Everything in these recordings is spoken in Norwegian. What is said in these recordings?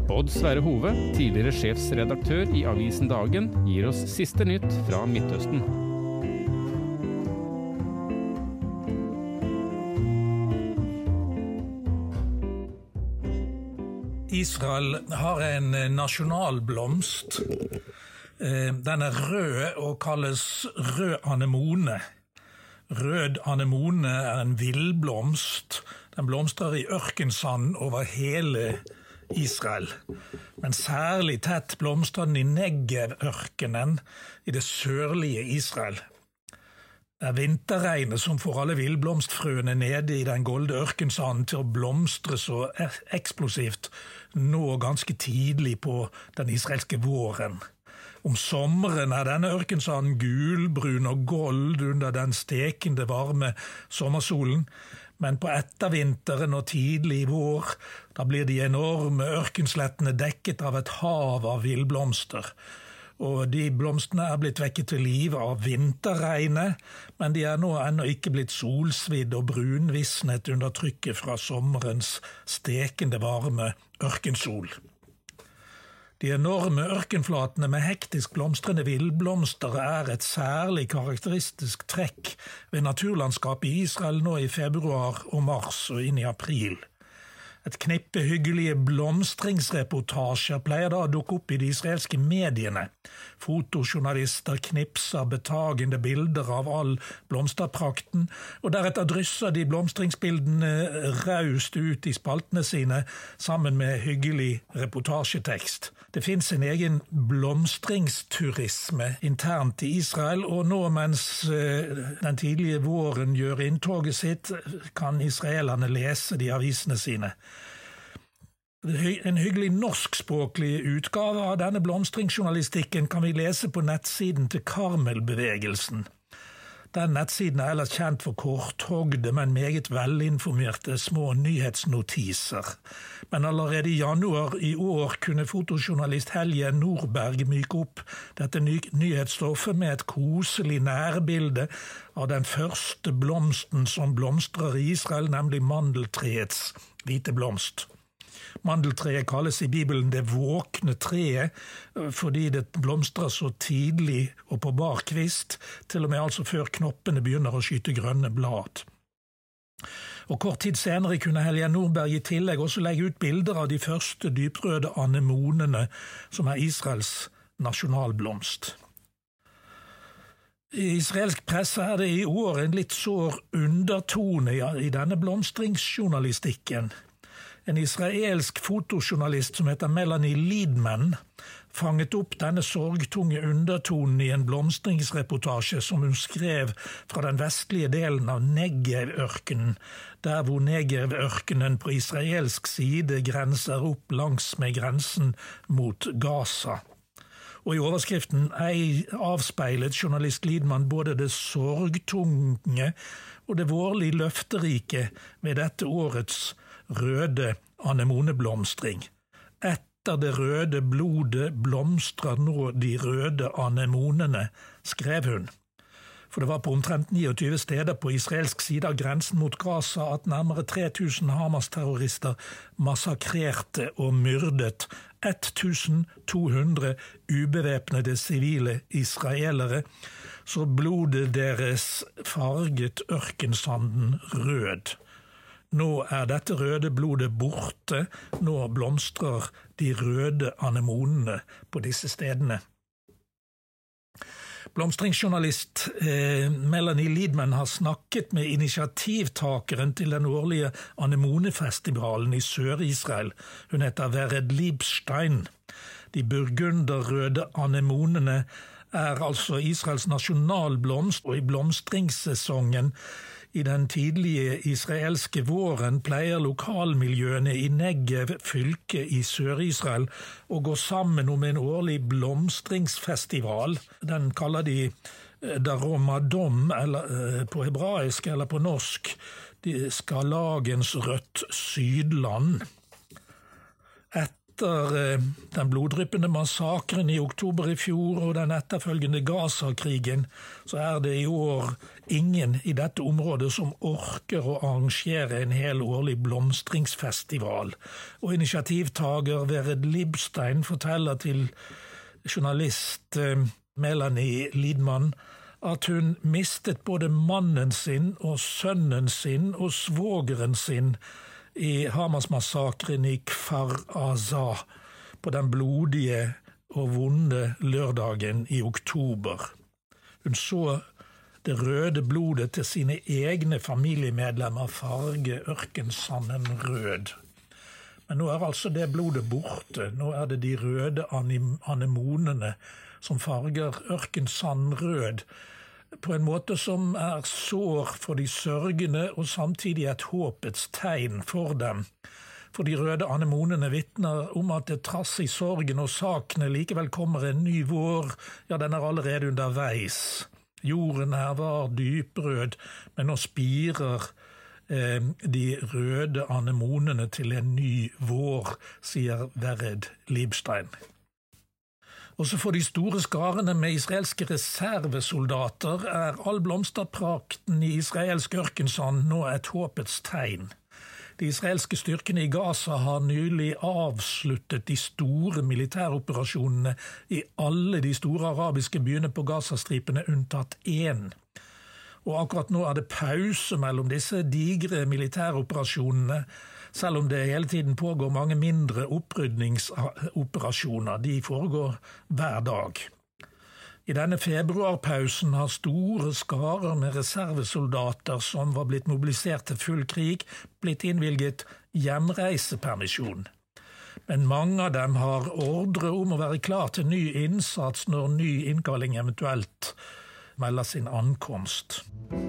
Odd Sverre Hove, tidligere sjefsredaktør i avisen Dagen, gir oss siste nytt fra Midtøsten. Israel har en nasjonalblomst. Den er rød og kalles rød anemone. Rød anemone er en villblomst. Den blomstrer i ørkensand over hele Israel. Men særlig tett blomstrer den i Negev-ørkenen i det sørlige Israel. Det er vinterregnet som får alle villblomstfrøene nede i den golde ørkensanden til å blomstre så eksplosivt nå ganske tidlig på den israelske våren. Om sommeren er denne ørkensanden gulbrun og gold under den stekende varme sommersolen, men på ettervinteren og tidlig vår, da blir de enorme ørkenslettene dekket av et hav av villblomster. Og de blomstene er blitt vekket til live av vinterregnet, men de er nå ennå ikke blitt solsvidd og brunvisnet under trykket fra sommerens stekende varme ørkensol. De enorme ørkenflatene med hektisk blomstrende villblomster er et særlig karakteristisk trekk ved naturlandskapet i Israel nå i februar og mars og inn i april. Et knippe hyggelige blomstringsreportasjer pleier da å dukke opp i de israelske mediene. Fotojournalister knipser betagende bilder av all blomsterprakten, og deretter drysser de blomstringsbildene raust ut i spaltene sine sammen med hyggelig reportasjetekst. Det finnes en egen blomstringsturisme internt i Israel, og nå mens den tidlige våren gjør inntoget sitt, kan israelerne lese de avisene sine. En hyggelig norskspråklig utgave av denne blomstringsjournalistikken kan vi lese på nettsiden til Karmelbevegelsen. Den nettsiden er ellers kjent for korthogde, men meget velinformerte små nyhetsnotiser. Men allerede i januar i år kunne fotojournalist Helje Nordberg myke opp dette nyhetsstoffet med et koselig nærbilde av den første blomsten som blomstrer i Israel, nemlig mandeltreets hvite blomst. Mandeltreet kalles i Bibelen det våkne treet, fordi det blomstrer så tidlig og på bar kvist, til og med altså før knoppene begynner å skyte grønne blad. Og kort tid senere kunne Helge Nordberg i tillegg også legge ut bilder av de første dyprøde anemonene, som er Israels nasjonalblomst. I israelsk presse er det i år en litt sår undertone i denne blomstringsjournalistikken. En israelsk fotojournalist som heter Melanie Liedman fanget opp denne sorgtunge undertonen i en blomstringsreportasje som hun skrev fra den vestlige delen av Negev-ørkenen, der hvor Negev-ørkenen på israelsk side grenser opp langs med grensen mot Gaza. Og i overskriften avspeilet journalist Liedman både det sorgtunge og det vårlig løfterike ved dette årets røde anemoneblomstring. Etter det røde blodet blomstrer nå de røde anemonene, skrev hun. For det var på omtrent 29 steder på israelsk side av grensen mot Gaza at nærmere 3000 Hamas-terrorister massakrerte og myrdet 1200 ubevæpnede sivile israelere, så blodet deres farget ørkensanden rød. Nå er dette røde blodet borte, nå blomstrer de røde anemonene på disse stedene. Blomstringsjournalist Melanie Liedman har snakket med initiativtakeren til den årlige anemonefestivalen i Sør-Israel. Hun heter Vered Liebstein. De burgunderrøde anemonene er altså Israels nasjonalblomst, og i blomstringssesongen i den tidlige israelske våren pleier lokalmiljøene i Negev fylke i Sør-Israel å gå sammen om en årlig blomstringsfestival. Den kaller de Daromadom, eller på hebraisk eller på norsk, de Skarlagens rødt Sydland. etter den bloddryppende massakren i oktober i fjor og den etterfølgende Gaza-krigen, så det i år ingen i dette området som orker å arrangere en hel årlig blomstringsfestival. Og initiativtager Vered Libstein forteller til journalist Melanie Lidman at hun mistet både mannen sin og sønnen sin og svogeren sin i Hamas-massakren i Kfar Aza på den blodige og vonde lørdagen i oktober. Hun så det røde blodet til sine egne familiemedlemmer farge ørkensanden rød. Men nå altså det blodet borte. Nå det de røde anemonene som farger ørkensanden rød, på en måte som sår for de sørgende og samtidig et håpets tegn for dem. For de røde anemonene vitner om at det trass i sorgen og sakene likevel kommer en ny vår, ja, den allerede underveis. Jorden her var dyprød, men nå spirer de røde anemonene til en ny vår, sier Vered Libstein. Også for de store skarene med israelske reservesoldater all blomsterprakten i israelsk ørkensand nå et håpets tegn. De israelske styrkene i Gaza har nylig avsluttet de store militæroperasjonene i alle de store arabiske byene på Gazastripene unntatt én. Og akkurat nå det pause mellom disse digre militæroperasjonene, selv om det hele tiden pågår mange mindre opprydningsoperasjoner. De foregår hver dag. I denne februarpausen har store skarer med reservesoldater som var blitt mobilisert til full krig, blitt innvilget hjemreisepermisjon. Men mange av dem har ordre om å være klar til ny innsats når ny innkalling eventuelt melder sin ankomst.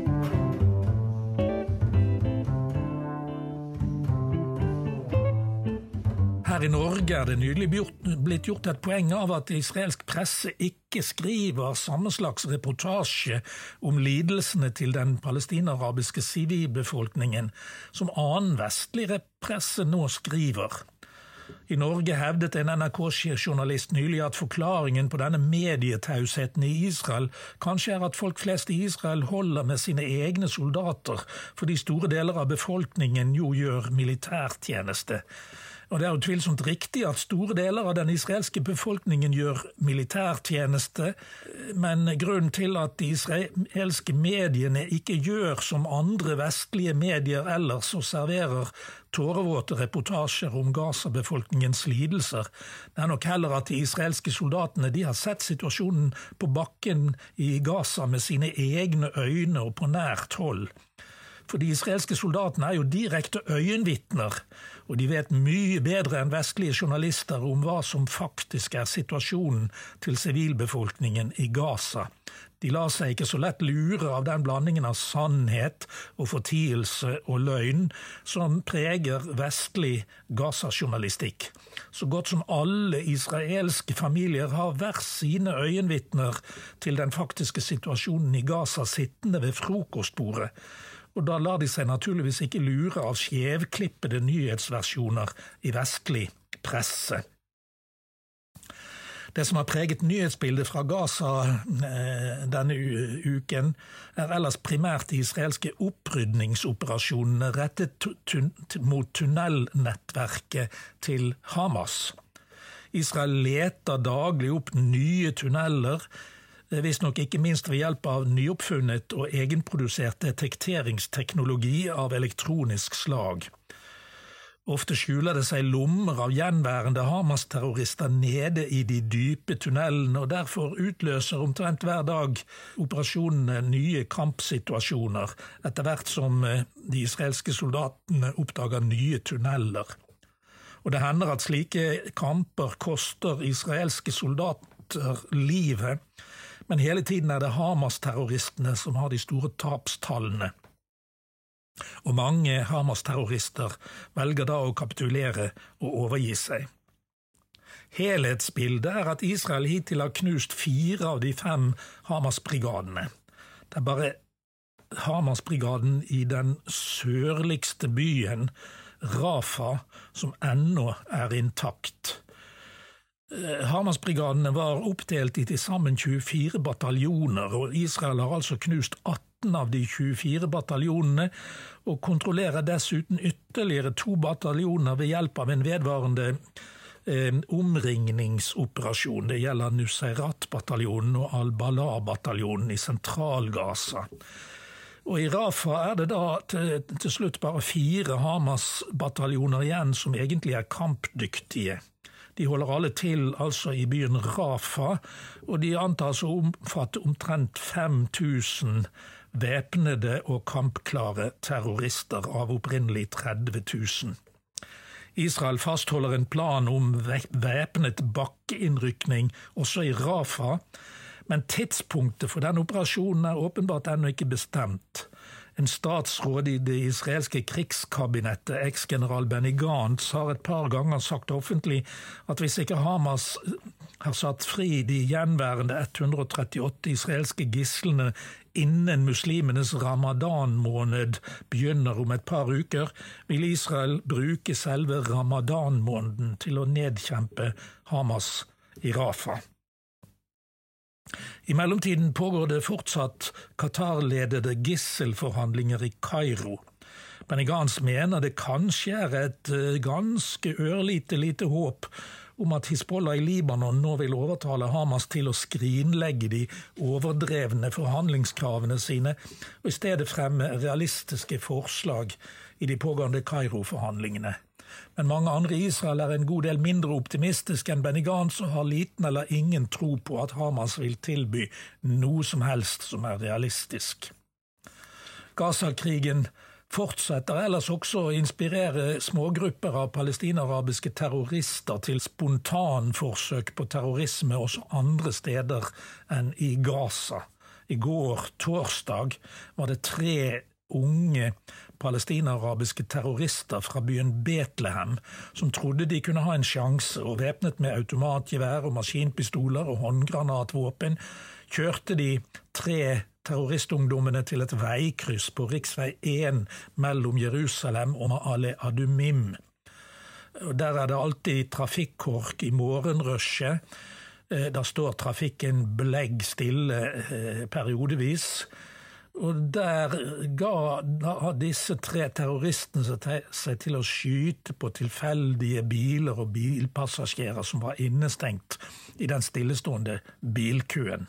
Her i Norge det nylig blitt gjort et poeng av at israelsk presse ikke skriver samme slags reportasje om lidelsene til den palestinarabiske sivilbefolkningen som annen vestlig presse nå skriver. I Norge hevdet en NRK-journalist nylig at forklaringen på denne medietausheten i Israel kanskje at folk flest i Israel holder med sine egne soldater, fordi store deler av befolkningen jo gjør militærtjeneste. Og det jo tvilsomt riktig at store deler av den israelske befolkningen gjør militærtjeneste, men grunnen til at de israelske mediene ikke gjør som andre vestlige medier ellers og serverer tårevåte reportasjer om Gaza-befolkningens lidelser, det nok heller at de israelske soldatene de har sett situasjonen på bakken i Gaza med sine egne øyne og på nært hold. For de israelske soldatene jo direkte øyenvitner, og de vet mye bedre enn vestlige journalister om hva som faktisk situasjonen til sivilbefolkningen i Gaza. De lar seg ikke så lett lure av den blandingen av sannhet og fortielse og løgn som preger vestlig Gaza-journalistikk. Så godt som alle israelske familier har hver sine øyenvitner til den faktiske situasjonen i Gaza sittende ved frokostbordet, og da lar de seg naturligvis ikke lure av skjevklippede nyhetsversjoner i vestlig presse. Det som har preget nyhetsbildet fra Gaza denne uken ellers primært de israelske opprydningsoperasjonene rettet mot tunnelnettverket til Hamas. Israel leter daglig opp nye tunneler, visstnok ikke minst ved hjelp av nyoppfunnet og egenprodusert detekteringsteknologi av elektronisk slag. Ofte skjuler det seg lommer av gjenværende Hamas-terrorister nede i de dype tunnelene, og derfor utløser omtrent hver dag operasjonene nye kampsituasjoner, etter hvert som de israelske soldatene oppdager nye tunneler. Og det hender at slike kamper koster israelske soldater livet, men hele tiden det Hamas-terroristene som har de store tapstallene. Og mange Hamas-terrorister velger da å kapitulere og overgi seg. Helhetsbildet at Israel hittil har knust 4 av de 5 Hamas-brigadene. Det bare Hamas-brigaden i den sørligste byen, Rafah, som ennå intakt. Hamas-brigadene var oppdelt i til sammen 24 bataljoner, og Israel har altså knust 18 av de 24 bataljonene, og kontrollerer dessuten ytterligere 2 bataljoner ved hjelp av en vedvarende omringningsoperasjon. Det gjelder Nuseirat-bataljonen og Al-Bala-bataljonen i Sentral-Gaza. Og i Rafah det da til slutt bare 4 Hamas-bataljoner igjen som egentlig kampdyktige. De holder alle til altså i byen Rafah, og de antas å omfatte omtrent 5000 væpnede og kampklare terrorister av opprinnelig 30 000. Israel fastholder en plan om væpnet bakkeinnrykning også i Rafah, men tidspunktet for den operasjonen åpenbart ennå ikke bestemt. En statsråd i det israelske krigskabinettet, eks-general Benny Gantz, har et par ganger sagt offentlig at hvis ikke Hamas har satt fri de gjenværende 138 israelske gislene innen muslimenes ramadan-måned begynner om et par uker, vil Israel bruke selve ramadan-måneden til å nedkjempe Hamas i Rafah. I mellomtiden pågår det fortsatt Qatar-ledede gisselforhandlinger i Kairo. Benny Gantz mener det kanskje et ganske lite håp om at Hizbollah i Libanon nå vil overtale Hamas til å skrinlegge de overdrevne forhandlingskravene sine, og i stedet fremme realistiske forslag i de pågående Kairo-forhandlingene. Men mange andre i Israel en god del mindre optimistiske enn Benny Gantz og har liten eller ingen tro på at Hamas vil tilby noe som helst som realistisk. Gaza-krigen fortsetter ellers også å inspirere smågrupper av palestinarabiske terrorister til spontanforsøk på terrorisme også andre steder enn i Gaza. I går, torsdag, var det 3 unge palestinarabiske terrorister fra byen Betlehem som trodde de kunne ha en sjanse, og væpnet med automatgevær og maskinpistoler og håndgranatvåpen, kjørte de 3 terroristungdommene til et veikryss på riksvei 1 mellom Jerusalem og Ma'ale Adumim. Der det alltid trafikkork i morgenrushet. Da står trafikken belegg stille periodevis. Og der ga disse 3 terroristene seg til å skyte på tilfeldige biler og bilpassasjerer som var innestengt i den stillestående bilkøen.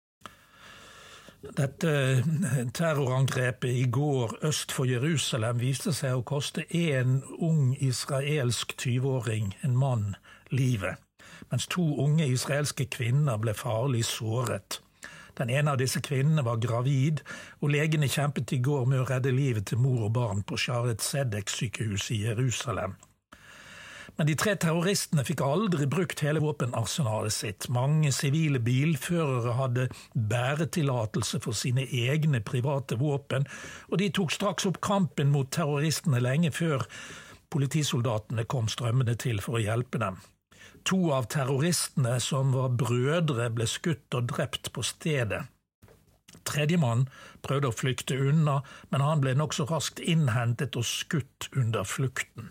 Dette terrorangrepet i går øst for Jerusalem viste seg å koste en ung israelsk 20-åring, en mann, livet, mens 2 unge israelske kvinner ble farlig såret. Den ene av disse kvinnene var gravid, og legene kjempet i går med å redde livet til mor og barn på Sharet Zedek-sykehuset i Jerusalem. Men de 3 terroristene fikk aldri brukt hele våpenarsenalet sitt. Mange sivile bilførere hadde bæretillatelse for sine egne private våpen, og de tok straks opp kampen mot terroristene lenge før politisoldatene kom strømmende til for å hjelpe dem. 2 av terroristene, som var brødre, ble skutt og drept på stedet. 3. mann prøvde å flykte unna, men han ble nok så raskt innhentet og skutt under flukten.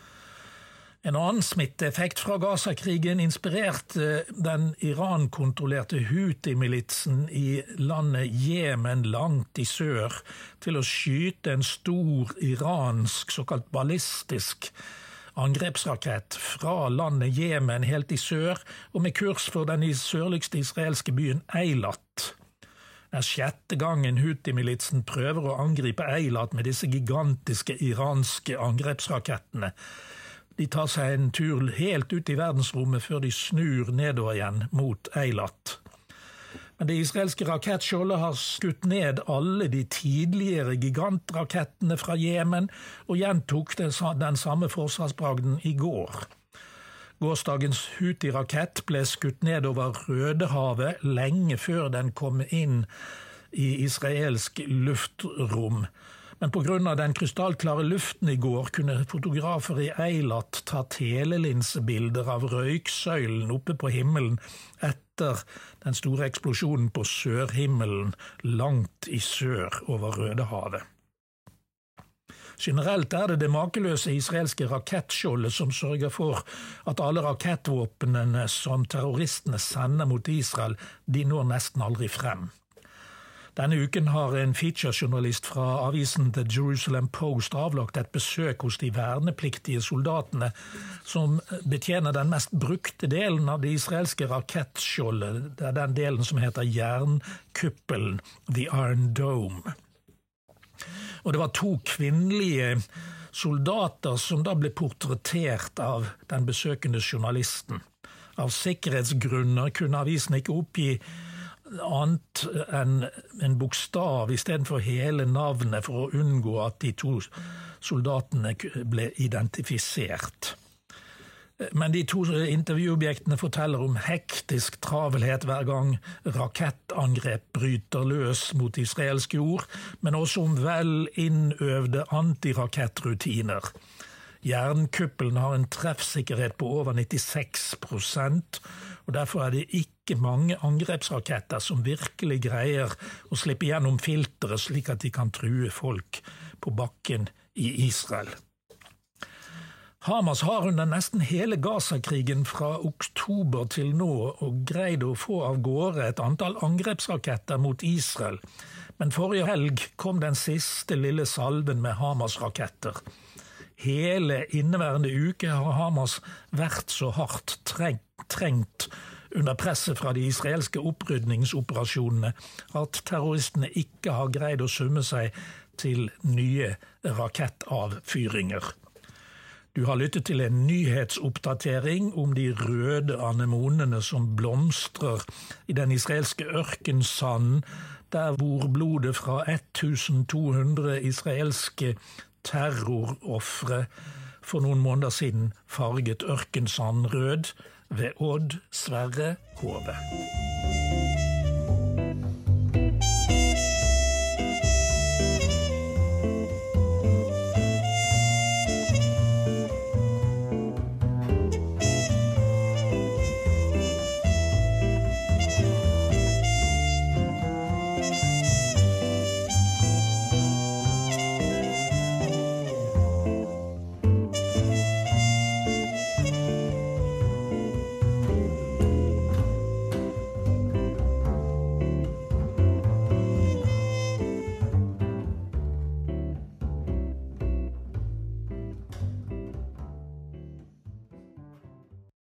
En annen smitteeffekt fra Gaza-krigen inspirerte den Iran-kontrollerte Houthi-militsen i landet Jemen langt i sør til å skyte en stor iransk såkalt ballistisk angrepsrakett fra landet Jemen helt i sør og med kurs for den sørligste israelske byen Eilat. Det 6. gangen Houthi-militsen prøver å angripe Eilat med disse gigantiske iranske angrepsrakettene. De tar seg en tur helt ut i verdensrommet før de snur nedover igjen mot Eilat. Men det israelske rakettskjoldet har skutt ned alle de tidligere gigantrakettene fra Jemen og gjentok den samme forsvarsbragden i går. Gårsdagens Houthi-rakett ble skutt ned over Rødehavet lenge før den kom inn i israelsk luftrom. Men på grunn av den krystallklare luften i går kunne fotografer i Eilat ta telelinsebilder av røyksøylen oppe på himmelen etter den store eksplosjonen på sørhimmelen langt i sør over Rødehavet. Generelt det makeløse israelske rakettskjoldet som sørger for at alle rakettvåpnene som terroristene sender mot Israel, de når nesten aldri frem. Denne uken har en featurejournalist fra avisen The Jerusalem Post avlagt et besøk hos de vernepliktige soldatene som betjener den mest brukte delen av det israelske rakettskjoldet. Det den delen som heter jernkuppelen, The Iron Dome. Og det var 2 kvinnelige soldater som da ble portrettert av den besøkende journalisten. Av sikkerhetsgrunner kunne avisen ikke oppgi annet enn en bokstav I stedet for hele navnet for å unngå at de 2 soldatene ble identifisert. Men de 2 intervjuobjektene forteller om hektisk travelhet hver gang rakettangrep bryter løs mot israelske jord, men også om vel innøvde antirakettrutiner. Jernkuppelen har en treffsikkerhet på over 96%, og derfor det ikke mange angrepsraketter som virkelig greier å slippe gjennom filteret slik at de kan true folk på bakken I Israel. Hamas har under nesten hele Gaza-krigen fra oktober til nå og greid å få av gårde et antall angrepsraketter mot Israel, men forrige helg kom den siste lille salven med Hamas-raketter. Hele inneværende uke har Hamas vært så hardt trengt under presset fra de israelske opprydningsoperasjonene at terroristene ikke har greid å summe seg til nye rakettavfyringer. Du har lyttet til en nyhetsoppdatering om de røde anemonene som blomstrer I den israelske ørkensanden, der hvor blodet fra 1200 israelske terroroffre for noen måneder siden farget ørkensanden rød ved Odd Sverre Hove.